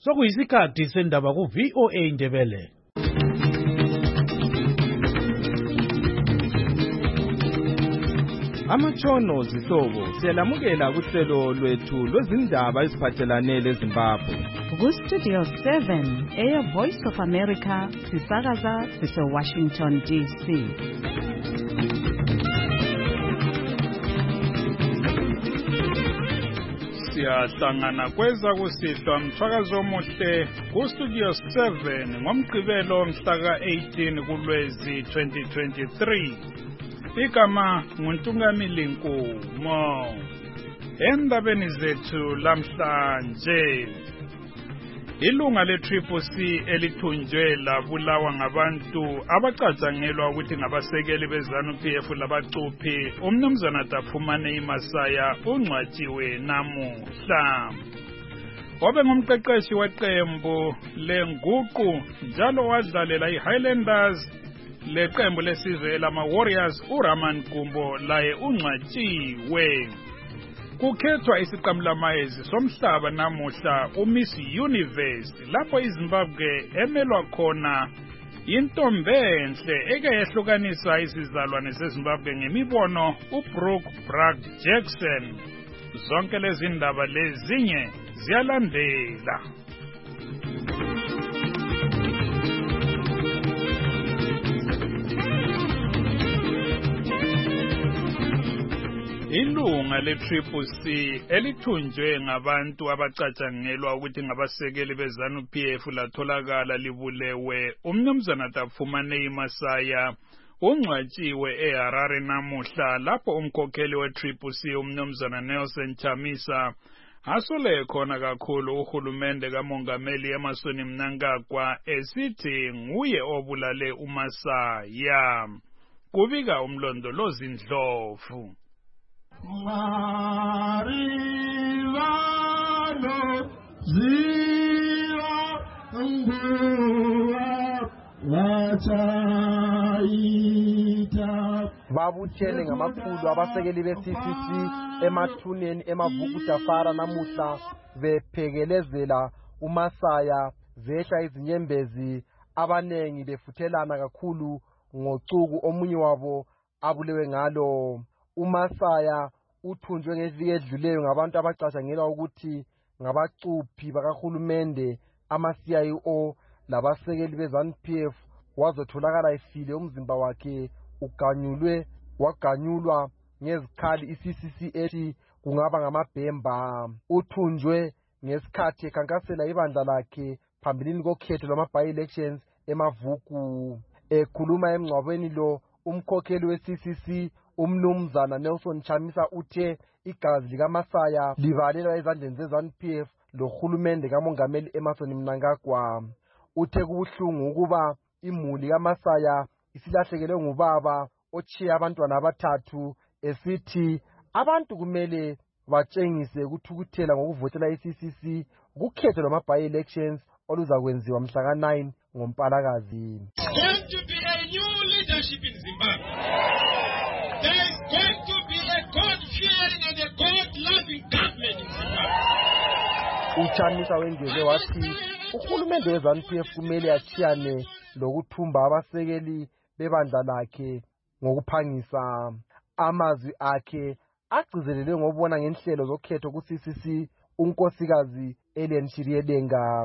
Sokuyisikhathi sendaba ku VOA Ndebele. Amatshono zihlobo siyalamukela kuhlelo lwethu lwezindaba eziphathelane leZimbabwe. Ku-Studio 7 Air Voice of America sisakaza sise-Washington DC. Siyahlangana kweza kusihlwa mthwakazo omuhle ku-Studio 7 ngomgqibelo mhla ka-18 kuLwezi 2023. Igama nguNtungamili Nkumo. Endabeni zethu lamhlanje, ilunga le-CCC elithunjwe labulawa ngabantu abacatshangelwa ukuthi ngabasekeli beZANU-PF labacuphi, umnumzana Dafumane Masaya ungcwatshiwe namuhla. Obe ngumqeqeshi weqembu lenguqu njalo wadlalela iHighlanders leqembu lesizwe lama-Warriors uRaman Gumbo laye ungcwatshiwe. Kukhethwa isiqamulamayezi somhlaba namuhla uMiss Universe lapho iZimbabwe emelwa khona intombenhle eke yehlukanisa isizalwane seZimbabwe ngemibono uBrooke Bragg Jackson. Zonke lezi ndaba lezinye ziyalandela. Ilunga le-CCC elithunjwe ngabantu abacatshangelwa ukuthi ngabasekeli beZANU-PF latholakala libulewe, umnumzana Dafumane Masaya ungcwatshiwe eHarare namuhla lapho umkhokheli we-CCC umnumzana Nelson Chamisa asole khona kakhulu uhulumende kaMongameli Emmerson Mnangagwa esithi nguye obulale uMasaya. Kubika umlondolozi Ndlovu. Babuthene ngamakhulu abasekeli be-CCC emathuneni emaVukudafara namuhla bephekelezela uMasaya, zehla izinyembezi abanengi befuthelana kakhulu ngocuku omunye wabo abulewe ngalo. uMasaya uthunjwe ngeviki edluleyo ngabantu abacatshangelwa ukuthi ngabacuphi bakahulumende ama-CIO labasekeli beZANU-PF. Wazotholakala efile, umzimba wakhe waganyulwa ngezikhali iCCC ethi kungaba ngamabhemba. Uthunjwe ngesikhathi ekhankasela ibandla lakhe phambilini kokhetho lwama-by-elections emavuku. Ekhuluma emngcwabeni lo, umkhokheli we-CCC umnumzana Nelson Chamisa uthe igazi likaMasaya livalelwa ezandleni zeZANU-PF lohulumende kaMongameli Emmerson Mnangagwa. Uthe kubuhlungu ukuba imuli kaMasaya isilahlekelwe ngubaba ochiye abantwana abathathu, esithi abantu kumele batshengise ukuthukuthela ngokuvotela iCCC kukhetho lwama-by-elections oluzakwenziwa mhla ka-9 ngoMpalakazi. Going to be a new leadership in Zimbabwe. There is going to be a God-fearing and a God-loving government in Zimbabwe. Uchamisa wengeze wathi uhulumende weZANU-PF kumele achiyane lokuthumba abasekeli bebandla lakhe ngokuphangisa. Amazwi akhe agcizelelwe ngobona ngenhlelo zokhetho ku-CCC unkosikazi Ellen Shiriedenga.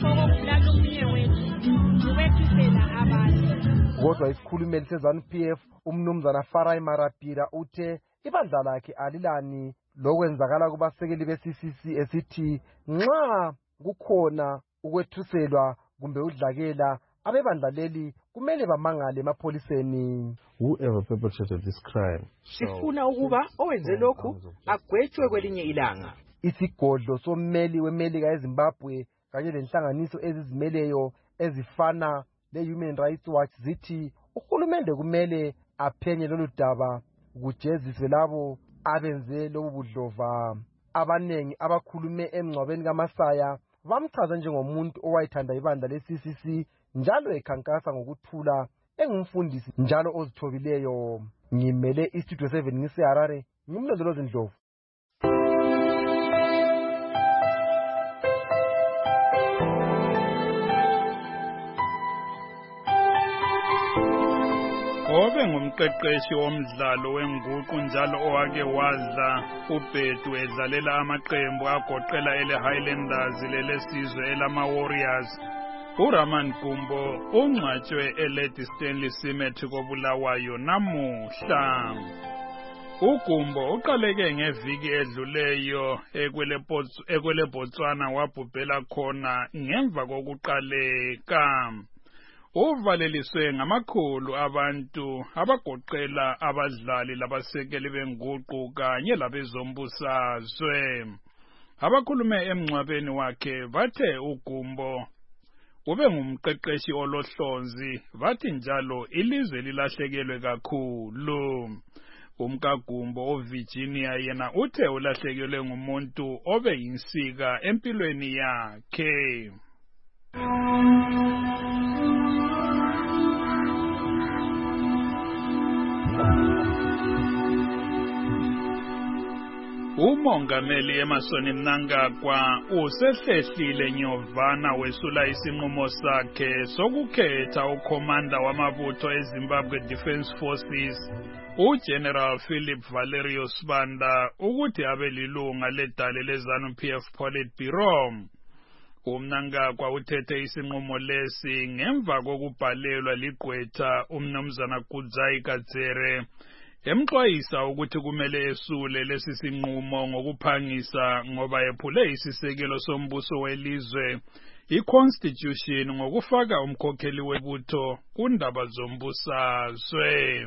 Kodwa isikhulumeli seZANU-PF umnumzana Farai Marapira uthe ibandla lakhe alilani lokwenzakala kubasekeli be-CCC, esithi nxa kukhona ukwethuselwa kumbe udlakela abebandla leli kumele bamangale emapholiseni. Whoever perpetrated this crime, sifuna ukuba owenze lokhu agwetshwe kwelinye ilanga. Isigodlo sommeli weMelika eZimbabwe kanye lenhlanganiso ezizimeleyo ezifana le-Human Rights Watch zithi uhulumende kumele aphenye lolu daba kujeziswe labo abenze lobu budlova. Abanengi abakhulume emngcwabeni kaMasaya bamchaza njengomuntu owayethanda ibandla le-CCC njalo ekhankasa ngokuthula, engumfundisi njalo ozithobileyo. Ngimele iStudio 7 ngiseHarare, ngimlondolozi Ndlovu. ngumqeqeshi womdlalo wenguqu njalo owake wadla uBhedu edlalela amaqembu agoqela ele-Highlanders lelesizwe elama-Warriors. uRaman Gumbo ungcwatshwe eLady Stanley Cemetery koBulawayo namuhla. uGumbo uqaleke ngeviki edluleyo ekwele Botswana wabhubhela khona ngemva kokuqaleka. Uvaleliswe ngamakhulu abantu abagoqela abadlali labasekeli benguqu kanye labezombusazwe. Abakhulume emngcwabeni wakhe bathe uGumbo ube ngumqeqeshi olohlonzi, bathi njalo ilizwe lilahlekelwe kakhulu. UMkagumbo oVirginia yena uthe ulahlekelwe ngumuntu obe yinsika empilweni yakhe. Umongameli Emmerson Mnangagwa usehlehlile nyovana wesula isinqumo sakhe sokukhetha ukhomanda wamabutho eZimbabwe Defence Forces uGeneral Philip Valerio Sibanda ukuthi abe lilunga ledale leZANU-PF Politburo. uMnangagwa uthethe isinqumo lesi ngemva kokubhalelwa ligqwetha uMnumzana Kudzai Kadzere emxwayisa ukuthi kumele esule lesi sinqumo ngokuphangisa ngoba ephule isisekelo sombuso welizwe iConstitution ngokufaka umkhokheli webutho kundaba zombusazwe.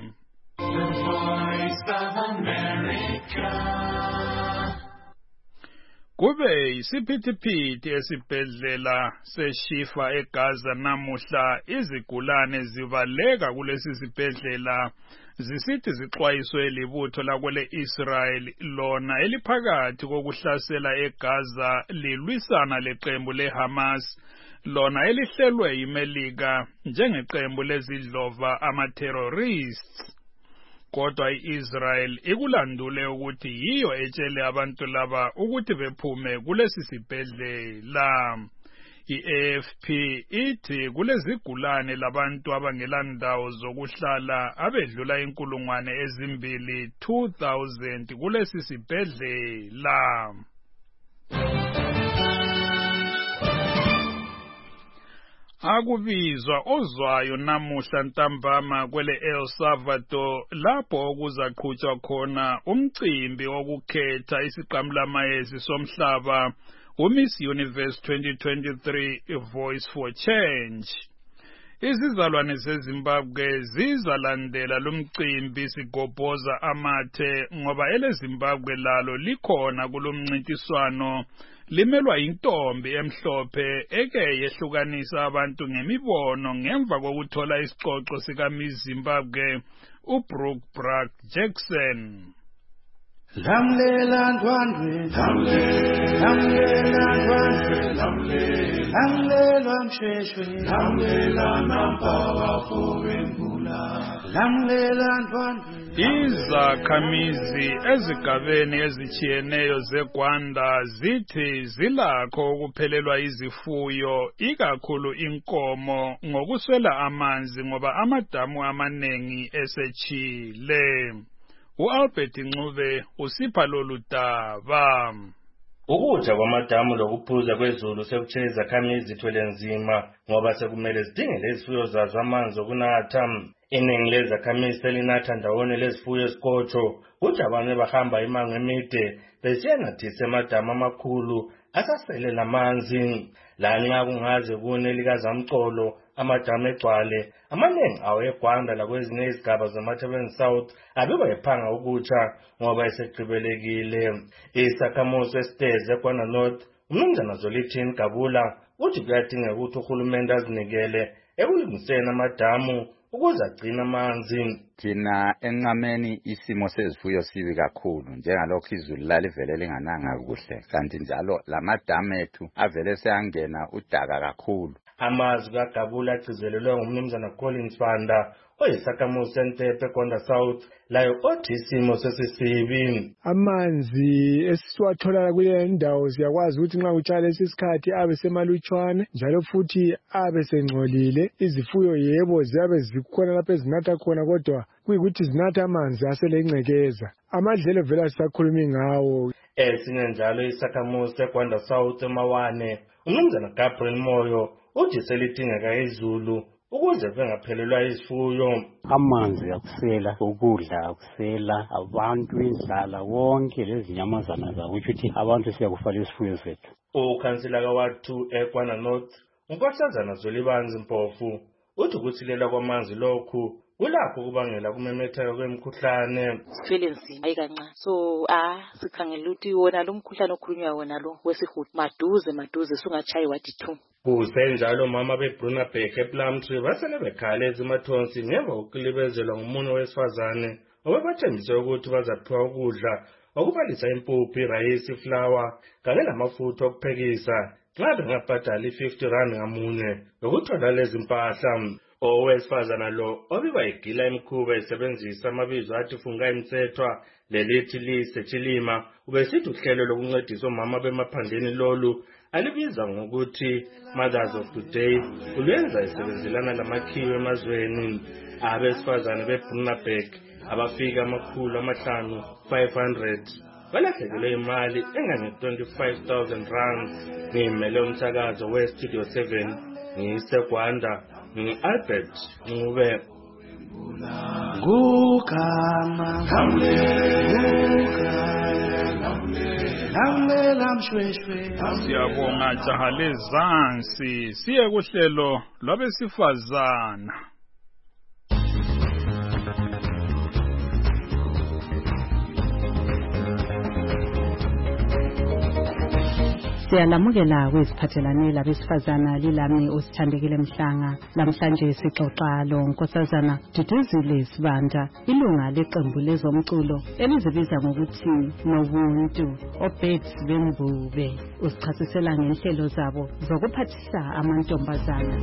Kube isiphithiphithi esibhedlela seShifa eGaza namuhla, izigulane zivaleka kulesi sibhedlela zisithi zixwayiswe libutho lakwele Israel lona eliphakathi kokuhlasela eGaza lilwisana leqembu leHamas lona elihlelwe yiMelika njengeqembu lezidlova ama-terrorists. Kodwa iIsrael ikulandule ukuthi yiyo etshele abantu laba ukuthi bephume kulesi sibhedlela. iAFP ithi kulezigulane labantu abangelandawo zokuhlala abedlula 2,000 kulesi sibhedlela. Akubizwa ozwayo namuhla ntambama kwele El Salvador lapho okuzaqhutshwa khona umcimbi wokukhetha isiqamulamayezi somhlaba uMiss Universe 2023 Voice for Change. Izizalwane zeZimbabwe zizalandela lumcimbi sigobhoza amathe ngoba eleZimbabwe lalo likhona kulomncintiswano limelwa intombi emhlophe eke yehlukanisa abantu ngemibono ngemva kokuthola isicoco sika Miss Zimbabwe uBrooke Brack Jackson. Lamlela ndwandwe, lamlela ndwandwe, lamlela msheshwe, lamlela nampawa fowengula, lamlela ndwandwe. Izakhamizi ezigabeni ezitshiyeneyo zeGwanda zithi zilakho ukuphelelwa izifuyo ikakhulu inkomo ngokuswela amanzi ngoba amadamu amanengi esechile. uAlbert Ncube usipha lolu daba. Ukuja kwamadamu lokuphuza kwezulu sekutshe izakhamizi zithwele nzima ngoba sekumele zidingele izifuyo zazo amanzi okunatha. Iningi lezakhamizi selinatha ndawonye lezifuyo esikotsho, kuthi abanye bahamba imango emide besiyenathisa amadamu amakhulu asasele lamanzi. Lanxa kungaze kune likaZamcolo amadamu egcwale, amaningi awo eGwanda lakwezinye izigaba zeMatabeleland South abekwa ephanga ukutsha ngoba esegqibelekile. Isakhamuzi esiteze eGwanda North uMnumzana Zwelithini Gabula uthi kuyadingeka ukuthi uhulumende azinikele ekulungiseni amadamu ukuze agcine amanzi. Thina enqameni isimo sezifuyo sibi kakhulu njengalokho izulu lalivele lingananga kuhle, kanti njalo lamadamu ethu avele seyangena udaka kakhulu. Amazwi kaGabula agcizelelwe nguMnumzana Collins Fanda oyisakhamuzi seNtepe eGwanda South layo othi isimo sesisibi. Amanzi esiwathola kule ndawo siyakwazi ukuthi nxa utshala lesikhathi abe semalutshwane njalo futhi abe sengcolile. Izifuyo yebo ziyabe zikhona lapho ezinatha khona kodwa kuyikuthi zinatha amanzi aselengcekeza. Amadlelo vela sisakhuluma ngawo. Esinye njalo isakhamuzi seGwanda South eMawane uMnumzana Gabriel Moyo uthi selidingeka izulu ukuze bengaphelelwa izifuyo. Amanzi akusela, ukudla akusela, abantu indlala wonke lezinyamazana zawo ukuthi abantu siyakufala izifuyo zethu. Ukhansila kaWard 2 eGwanda North uNkosazana Zwelibanzi Mpofu uthi ukusilela kwamanzi lokhu kulapho kubangela kumemetheka kwemikhuhlane. Feelings ayikancane. So sikhangela ukuthi wona lo mkhuhlane okhulunywa wona lo wesihudo maduze sungachayi wathi 2. Kusenjalo mama beBrunabeck ePlumtree basele bekhala ezimathonsi ngemva kokulibezelwa ngomunye wesifazane obebathembise ukuthi bazaphiwa ukudla okubalisa impuphu, irayisi, iflour kanye namafutha okuphekisa nxa bengabhadala R50 ngamunye lokuthola lezi mpahla. Owesifazana lo obiba igila imkhuba esebenzisa amabizo athi Fungai Mthethwa lelithi Lise Chilima ubesithi uhlelo lokuncedisa omama bemaphandleni lolu alibiza ngokuthi Mothers of Today ulwenza isebenzelana lamakhiwo emazweni. Abesifazane beBrunabeck abafika 500 balahlekelwe imali engange R25,000 ngimele umsakazo weStudio 7 ngiseGwanda Albert Ncube. Gukama Siyabonga jaha lezansi siye kuhlelo lwabesifazana. Siyalamukela kweziphathelane labesifazana lilami usithandekile Mhlanga. Namhlanje sixoxa lo Nkosazana Duduzile Sibanda, ilunga leqembu lezomculo elizibiza ngokuthi Nobuntu, Obeds Bembube. Usichasisela ngenhlelo zabo zokuphathisa amantombazana.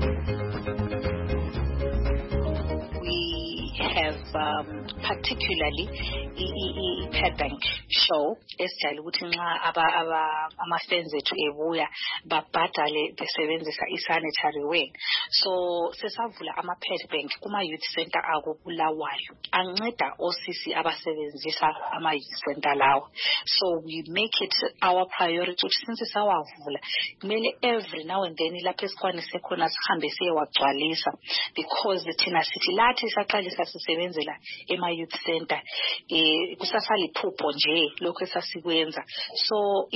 Have particularly i-pad bank show esijayele ukuthi nxa ama-fans ethu ebuya babhadale besebenzisa i-sanitary ware. So sesavula ama-pad bank kuma-youth center akubulawayo anceda osisi abasebenzisa ama-youth center lawo. So we make it our priority ukuthi since sawavula kumele every now and then lapho esikwanise khona sihambe siyewagcwalisa, because thina sithi lathi saqalisa sisebenzela ema-youth center kusasala iphupho nje lokho esasikwenza. So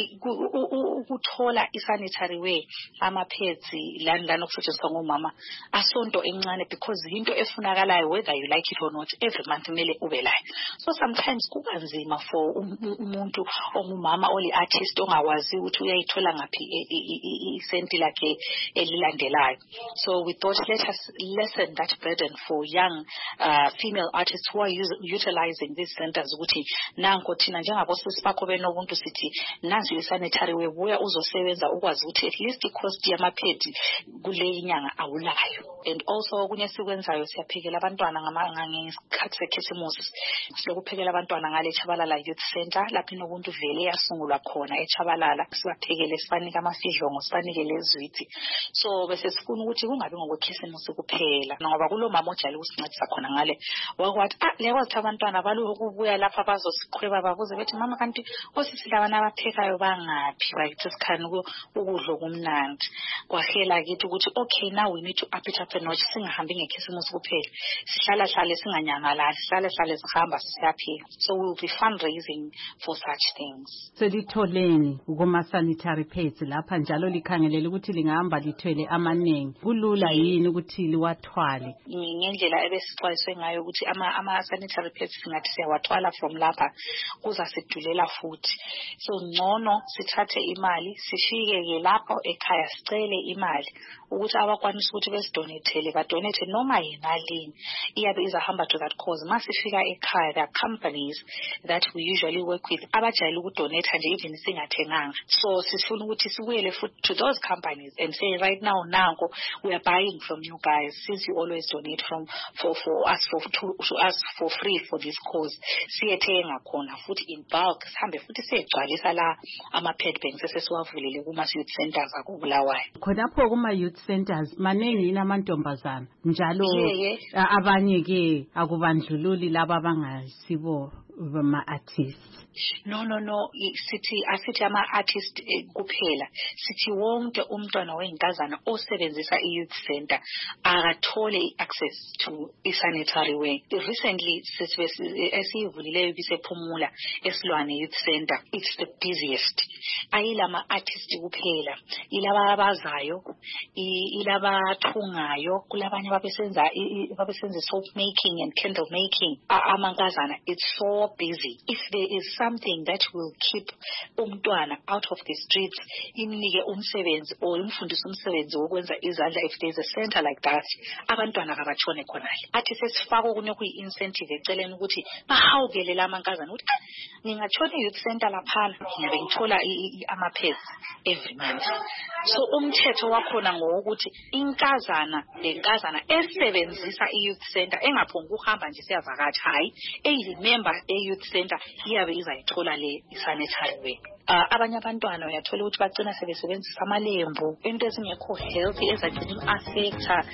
ukuthola i-sanitary ware, ama-pads lana okusetshenziswa ngomama asonto encane, because into efunakalayo whether you like it or not every month kumele ube layo. So sometimes kuba nzima for umuntu ongumama oli-artist ongawazi ukuthi uyayithola ngaphi isenti lakhe elilandelayo. So we thought let us lessen that burden for young female artists who are utilizing these centers ukuthi nanko thina njengabosisi bakho benobuntu sithi nansi i-sanitary ware buya uzosebenza ukwazi ukuthi at least i-cost yamaphedi kule inyanga awulayo. And also kunye sikwenzayo siyaphekela abantwana ngesikhathi sekhisimusi, silokuphekela abantwana ngale eChabalala Youth Center lapho inobuntu vele yasungulwa khona eChabalala. Sibaphekele, sibanike amafidlongo, sibanike lezwithi. So bese sifuna ukuthi kungabi ngokwekhisimusi kuphela ngoba kulo mama ojayele ukusincedisa khona ngale wakwathi lekwathi abantwana balokubuya lapha bazosiqhweba babuze bethi mama kanti osisi labana abaphekayo bangaphi, bayithi sikhani ukudla okumnandi. Kwahela kithi ukuthi okay, now we need to up it up a notch, singahambi ngekhisimusi kuphela, sihlala singanyangalali, sihlale sihamba siyaphila. So we will be fundraising for such things. Selitholeni kuma-sanitary pads lapha njalo likhangelela ukuthi lingahamba lithwele amaningi, kulula yini ukuthi liwathwale? Ngendlela ebesixwayiswe ngayo ukuthi ama-sanitary pads singathi siyawathwala from lapha kuzasidulela futhi. So ngcono sithathe imali sifike-ke lapho ekhaya sicele imali ukuthi abakwanisa ukuthi besidonethele badonethe noma yimalini iyabe izahamba to that cause. Masifika ekhaya, there are companies that we usually work with abajayele ukudonetha nje even singathenganga. So sifuna ukuthi sibuyele futhi to those companies and say right now nanko we are buying from you guys since you always donate for us to us for free for this cause. Siyethenga khona futhi in bulk sihambe futhi siyegcwalisa la ama-pad banks esesiwavulele kuma-youth centers akuBulawayo. Khonapho kuma-youth centers maningi inamantombazana njalo abanye-ke akubandlululi laba abangasibo bama-artists. No asithi ama-artist kuphela, sithi wonke umntwana weyinkazana osebenzisa i-youth center akathole i-access to i-sanitary wear. Recently esiyivulileyo bisephumula esilwane youth center, it's the busiest. Ayilama artist kuphela, ilaba abazayo, ilaba thungayo, kulabanye babesenza soap making and candle making. Amankazana, it's so busy. If there is something that will keep umntwana out of the streets, imnike umsebenzi or imfundise umsebenzi wokwenza izandla, if there is a center like that, abantwana kabatshone khonale. Athi sesifaka okunye kuyi-incentive eceleni ukuthi bahawukele la amankazana ukuthi ngingatshona i-youth center laphana ngiyabe ngithola ama-pads every month. So umthetho wakhona ngowokuthi lenkazana esebenzisa i-youth center engaphonga ukuhamba nje siyavakatsha, hayi eyimember e-youth center iyabe izayithola le sanitary wear. Abanye abantwana uyathola ukuthi bagcina sebesebenzisa amalembu, into ezingekho healthy ezagcina im-affecta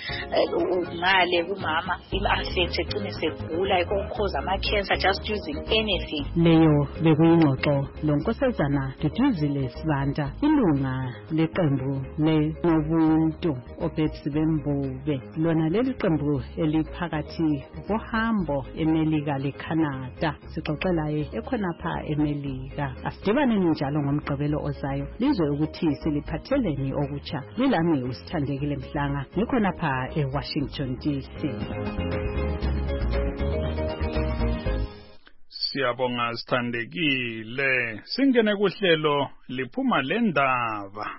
ngale kumama, im-affecta egcine segula ikokhoza ama-cancer just using anything. Leyo bekuyingxoxo lonkosazana Duduzile Sibanda, ilunga leqembu le-Nobuntu Obhebsi Bembube. Lona leli qembu eliphakathi kohambo eMelika leCanada. Sixoxelaye ekhonapha eMelika. Asidibane njalo ngomgqibelo ozayo lizwe ukuthi siliphatheleni okutsha. Lilami uSithandekile Mhlanga ngikhonapha eWashington DC. Siyabonga Sithandekile. Singene kuhlelo liphuma lendaba.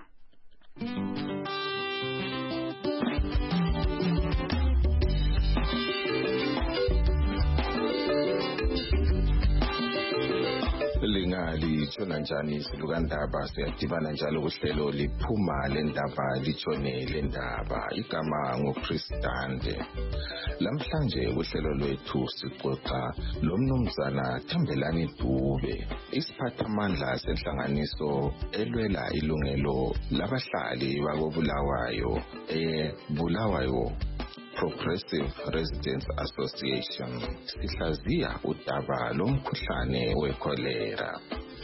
Lingali tshona njani silukandaba siyadibana njalo kuhlelo liphuma lendaba litshone lendaba. Igama nguChris Dande. Lamhlanje kuhlelo lwethu sixoxa lomnumzana Thembelani Dube, isiphathamandla senhlanganiso elwela ilungelo labahlali bakoBulawayo Bulawayo Progressive Residents Association. Sihlaziya udaba lomkhuhlane wekholera.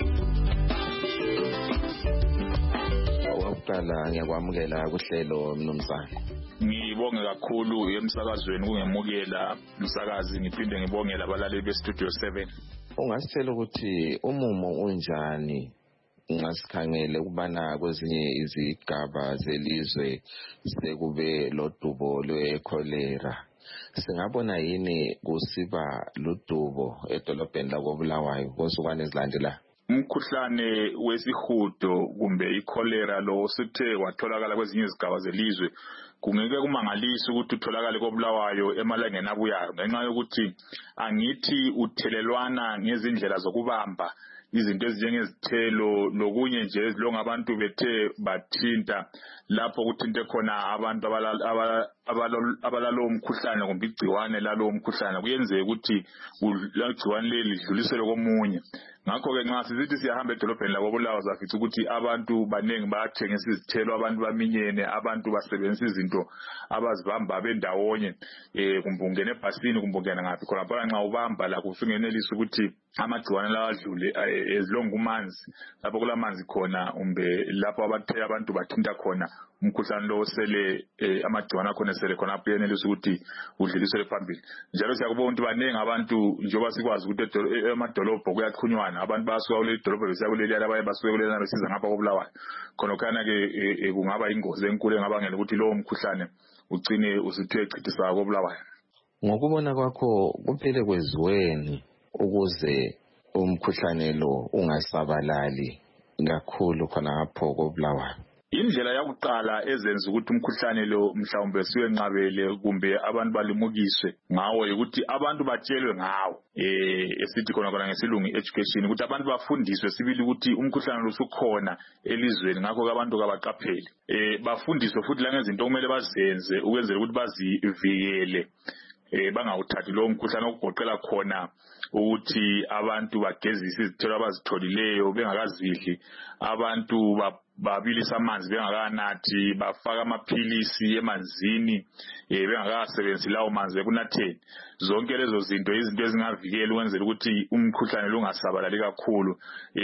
Wakuqala ngiyakwamukela kuhlelo mnumzana. Ngibonge kakhulu emsakazweni kungemukela umsakazi, ngiphinde ngibongela abalaleli beStudio 7. Ungasitshela ukuthi umumo unjani ngasikhangele ukubana kwezinye izigaba zelizwe sekube lodubo lwekholera? Singabona yini kusiba lodubo edolobheni lakoBulawayo kosukwane ezilandela? Umkhuhlane wesihudo kumbe ikholera lo sithe watholakala kwezinye izigaba zelizwe kungeke kumangalisa ukuthi utholakale koBulawayo emalangeni abuyayo, ngenxa yokuthi angithi uthelelwana ngezindlela zokubamba izinto ezinjengezithelo lokunye nje ezilonga abantu bethe bathinta lapho kuthinte khona abantu abalalo umkhuhlane kumbe igciwane lalo umkhuhlane, kuyenzeka ukuthi igciwane leli lidluliselwe komunye. Ngakho-ke nxa sizithi siyahamba edolobheni lakoBulawayo zafica ukuthi abantu baningi bayathengisa izithelo, abantu baminyene, abantu basebenzisa izinto abazibamba bendawonye, kumbe ungena ebhasini kumbe ungena ngaphi khona nxa ubamba lakho usungenelisa ukuthi amagciwane lawa adlule ezilonga kumanzi, lapho kulamanzi khona kumbe lapho abantu bathinta khona umkhuhlane lo sele amagciwane akhona sele khona apho yenelisa ukuthi udluliselwe phambili. Njalo siyakubona ukuthi baningi abantu njengoba sikwazi ukuthi emadolobho kuyachunywana, abantu basuka kuleli dolobho besiya kuleli abanye basuka kuleli besiza ngapha koBulawayo. Khona kungaba ingozi enkulu engabangela ukuthi lowo mkhuhlane ugcine usuthe chithisa koBulawayo. ngokubona kwakho kuphele kweziweni ukuze umkhuhlane lo ungasabalali kakhulu khona ngapho koBulawayo? Indlela yakuqala ezenza ukuthi umkhuhlane lo mhlawumbe siwenqabele kumbe abantu balimukiswe ngawo ukuthi abantu batshelwe ngawo esithi khona ngesilungu education ukuthi abantu bafundiswe sibili ukuthi umkhuhlane lo usukhona elizweni ngakho abantu kabaqaphele bafundiswe futhi langezinto okumele bazenze ukwenzela ukuthi bazivikele bangawuthathi lo mkhuhlane okugoqela khona ukuthi abantu bagezise izithelo abazitholileyo bengakazidli, abantu babilisa amanzi bengakanathi, bafaka amaphilisi emanzini bengakasebenzisi lawo manzi bekunatheni. Zonke lezo zinto izinto ezingavikela ukwenzela ukuthi umkhuhlane lo ungasabalali kakhulu.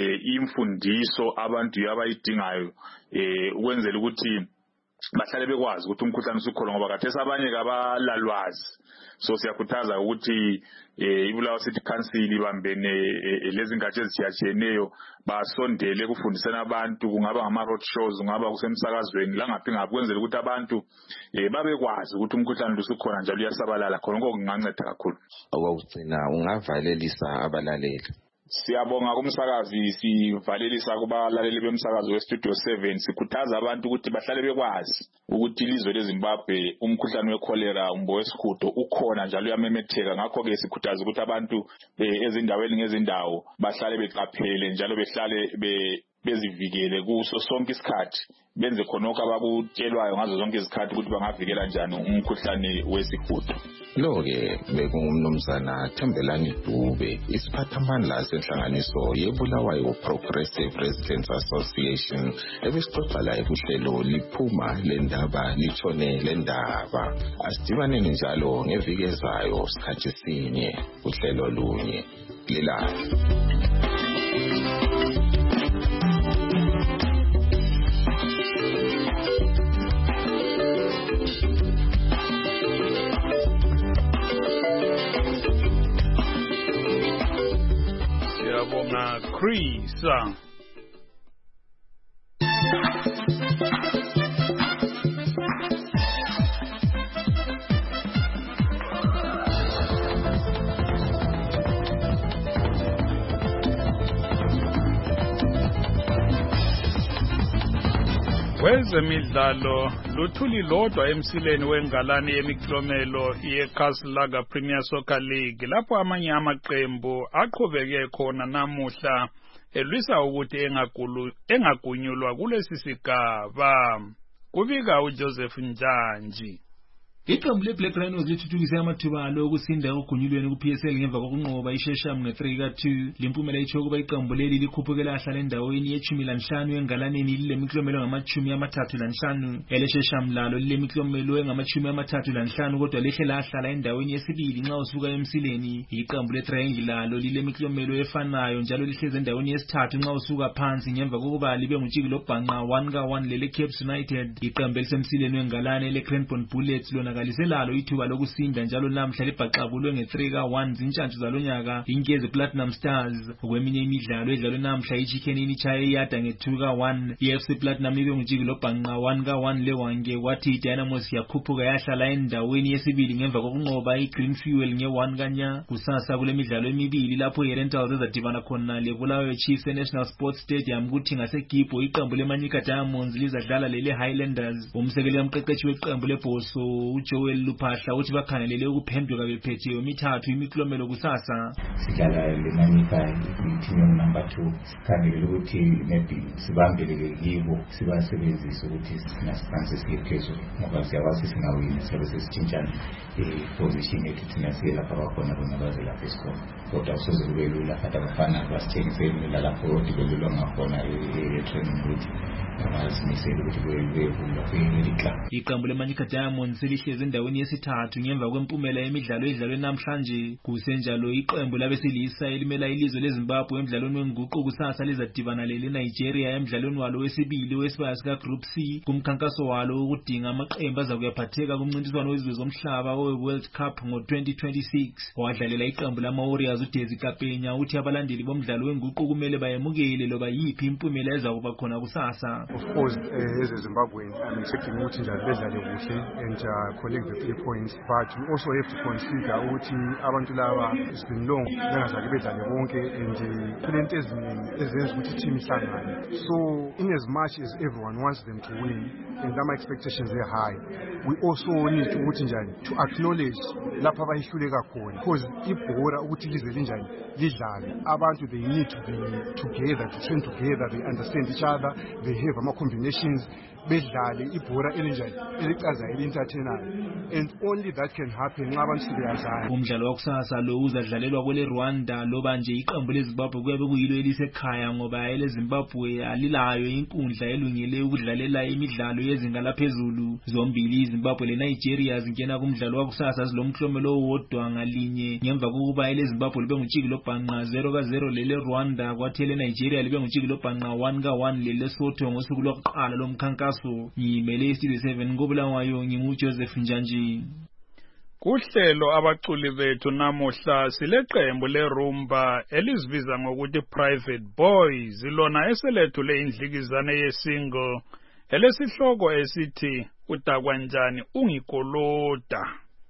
Imfundiso abantu abayidingayo ukwenzela ukuthi bahlale bekwazi ukuthi umkhuhlane usukhona ngoba kathesi abanye kabalalwazi. So siyakhuthaza ukuthi iBulawayo City Council ibambene lezi ngatshe ezitshiyatshiyeneyo basondele kufundisana abantu, kungaba ngama road shows, kungaba kusemsakazweni langaphi ngaphi, kwenzela ukuthi abantu babekwazi ukuthi umkhuhlane usukhona njalo uyasabalala. Khona kunganceda kakhulu. Okwakugcina ungavalelisa abalaleli. Siyabonga kumsakazi, sivalelisa kubalaleli bemsakazi weStudio 7, sikhuthaza abantu ukuthi bahlale bekwazi ukuthi ilizwe leZimbabwe umkhuhlane wecholera umbo wesihudo ukhona njalo uyamemetheka. Ngakho ke sikhuthaza ukuthi abantu ezindaweni ngezindawo bahlale beqaphele njalo behlale bezivikele kuso sonke isikhathi, benze khonokho abakutshelwayo ngazo zonke izikhathi ukuthi bangavikela njani umkhuhlane wesihudo. Lo-ke bekungumnumzana Thembelani Dube, isiphathamandla senhlanganiso yeBulawayo Progressive Residents Association, ebesixoxa la kuhlelo liphuma lendaba litshone lendaba. Asidibaneni njalo ngeviki ezayo sikhathi sinye kuhlelo lunye lilayo. Chris Wezemidlalo luthuli lodwa emsileni wengalani yemiklomelo yeCastle Premier Soccer League lapho amanye amaqembu aqhubeke khona namuhla elwisa ukuthi engagunyulwa kulesi sigaba. Kubika uJoseph Njanji. Iqembu leBlack Rhinos lithuthukise amathuba alo okusinda okugunyulweni kuPSL ngemva kokunqoba iShesham nge3-2. Limpumela itsho ukuba iqembu leli likhuphukela ahla lendaweni ye15 engalaneni lemiklomelo ngama35. EleShesham lalo lemiklomelo engama35 kodwa lehlela ahlala endaweni yesibili nxa usuka emsileni. Iqembu leTriangle lalo lilemiklomelo efanayo njalo lihleze endaweni yesithathu nxa usuka phansi ngemva kokuba libe ngutshiki lobhanqa 1-1 leleCapes United. Iqembu elisemsileni wengalane leCranbourne Bullets lona kaliselalo ithuba lokusinda njalo namhla libhaqabulwe nge3-1 zintshantshu zalonyaka iNkezi Platinum Stars. Kweminye imidlalo edlalwe namhla iChicken ichaye iyada nge2-1. iFC Platinum ibe ngutshiki lobhanqa 1-1 lewange, kwathi iDynamos yakhuphuka yahlala endaweni yesibili ngemva kokunqoba iGreen Fuel nge1-0. Kusasa kule midlalo emibili lapho iRentals ezadibana khona leBulawayo Chiefs eNational Sports Stadium kuthi ngaseGibbo iqembu leManyika Diamonds lizadlala lele Highlanders. Umsekeli kamqeqeshi weqembu leBhoso Joel Luphahla uthi bakhangelele ukuphenduka bephethe yomithathu imiklomelo kusasa. Sidlala leManyika i-team number 2, sikhangelele ukuthi maybe sibambeleke kibo sibasebenzise ukuthi sinasifanse siye phezulu ngoba siyakwazi singawini sibe sesitshintshana position yethu thina siye lapha bakhona bona baze lapha esikole, kodwa usoze kube lula hathi abafana basithengisele lapho kodwa belulwa ngakhona e-training route. Iqembu leManyika Diamonds lihleze endaweni yesithathu ngemva kwempumela yemidlalo edlalwe namhlanje. Kusenjalo iqembu labesilisa elimela ilizwe leZimbabwe emidlalweni wenguqu kusasa lizadibana leNigeria emidlalweni walo wesibili wesibaya sika Group C kumkhankaso walo ukudinga amaqembu azakuyaphatheka kumncintiswano wezizwe zomhlaba weWorld Cup ngo2026. Owadlalela iqembu lama-Warriors uDesi Kapenya uthi abalandeli bomdlalo wenguqu kumele bayemukele loba yiphi impumela ezakuba khona kusasa. Of course, as a Zimbabwean, I'm expecting ukuthi nje bedlale kuhle and collect the 3 points. But we also have to consider ukuthi abantu laba it's been long bengazake bedlale bonke and kulento eziningi ezenza ukuthi team ihlangane. So in as much as everyone wants them to win and my expectations are high, we also need ukuthi njani to acknowledge lapha abayihluleka khona, because ibhora ukuthi lize linjani lidlale abantu they need to be together, to train together, they understand each other, they have combinations, bedlale ibhora elinjani elicaza elintathenayo, and only that can happen nxa abantu sebeyazana. Umdlalo wakusasa lo uzadlalelwa kwele Rwanda loba nje iqembu leZimbabwe kuyabe kuyilo elisekhaya ngoba ele Zimbabwe alilayo inkundla elungele ukudlalela imidlalo yezinga laphezulu. Zombili iZimbabwe leNigeria zingena kumdlalo wakusasa zilomhlomelo owodwa ngalinye ngemva kokuba ele Zimbabwe libe ngutshiki lobhanqa 0-0 lele Rwanda, kwathi ele Nigeria libe ngutshiki lobhanqa 1-1 lele Lesotho ngosuku lokuqala lomkhankaso. Ngimele iStudio 7 koBulawayo, nginguJoseph Njanji. Kuhlelo abaculi bethu namuhla sileqembu leRumba elizibiza ngokuthi Private Boys, lona eselethule indlikizane yesingle elesihloko esithi utakwanjani ungikoloda.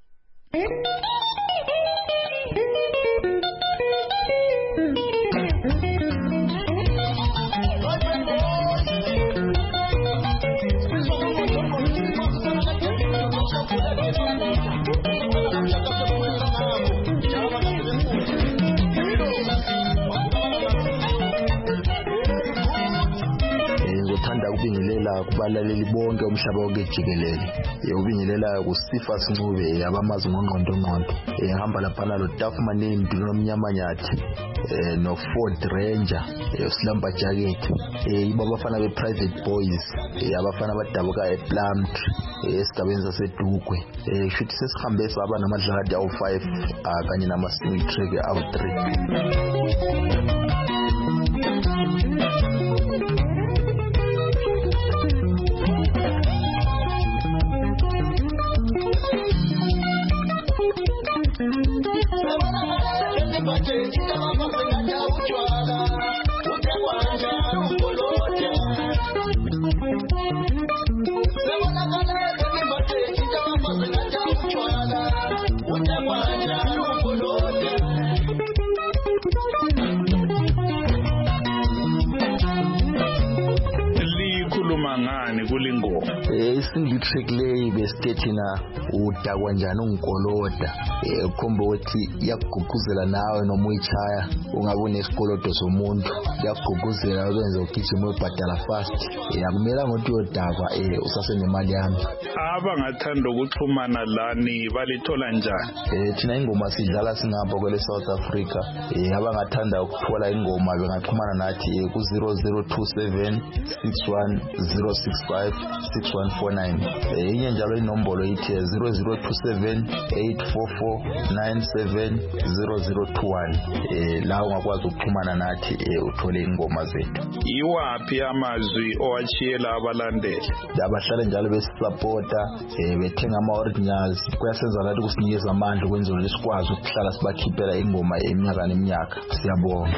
Ukubingelela kubalaleli bonke umhlaba wonke jikelele. Ukubingelela kuSifa Sincube abamazi ngqondo ngihamba lapha nalo Dafman Ndini nomnyamanyathi no Ford Ranger Slumber Jacket ibo abafana be-Private Boys abafana abadabuka ePlumd esigabeni saseDugwe. Shuthi sesihambe saba namadlakade awu5 kanye nama-single track awu3. Single track leyi besithethina utakwanjani ungikoloda khomba ukuthi yakuguguzela nawe noma uyichaya ungabe unesikolodo somuntu, yakuguguzela ukwenza ugijima ubhadala fast. Akumela ngokuthi uyodakwa usasenemali yami. Abangathanda ukuxhumana lani balithola njani? Thina ingoma sidlala singapha kwele South Africa. Abangathanda ukuthola ingoma bengaxhumana nathi ku 0027 61065 6149. Inye njalo inombolo ithi 0027 844 970021. La ungakwazi ukuxhumana nathi uthole ingoma zethu. Iwaphi amazwi owachiyela abalandeli? Abahlale njalo besupporta bethenga ama-originals, kuyasenza nathi kusinikeza amandla ukwenza ukuthi sikwazi ukuhlala sibakhiphela ingoma eminyaka neminyaka. Siyabonga.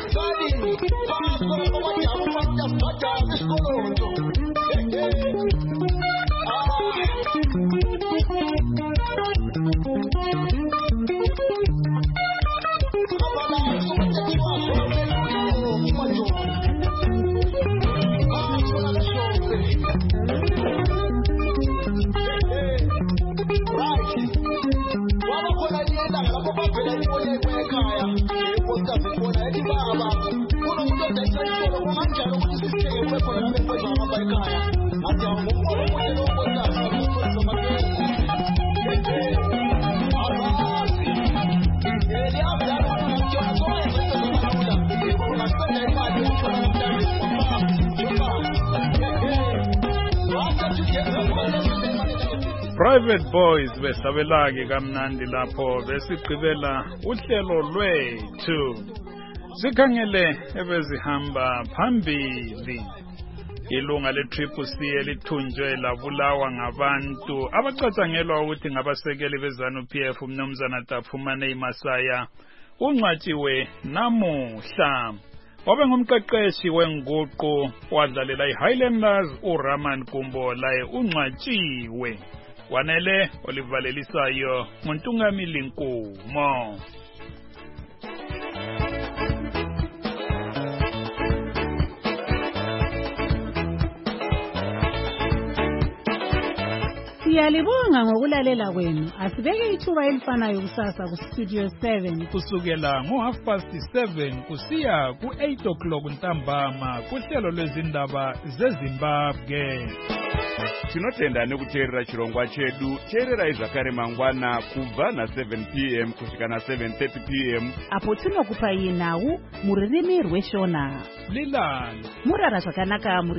Private Boys besabelake kamnandi lapho besigqibela uhlelo lwethu. Sikhangele ebezihamba phambili. Ilunga le-CCC elithunjwe labulawa ngabantu abacatshangelwa ukuthi ngabasekeli beZANU-PF uMnumzana Dafumane Masaya ungcwatshiwe namuhla. Ngumqeqeshi wenguqu wadlalela iHighlanders uRaman Gumbo laye ungcwatshiwe. Wanele olivalelisayo nguNtungamili Nkumo. Siyalibonga ngokulalela kwenu. Asibeke ithuba elifanayo kusasa ku Studio 7 kusukela ngo7:30 kusiya ku8 ntambama kuhlelo lwezindaba zeZimbabwe. Tinotenda nekuteerera chirongwa chedu. Teerera zvakare mangwana kubva na7 p.m. kusvika na7:30 p.m. apo tinokupa nawu muririmi rweshona. Lilala murara zvakanaka muri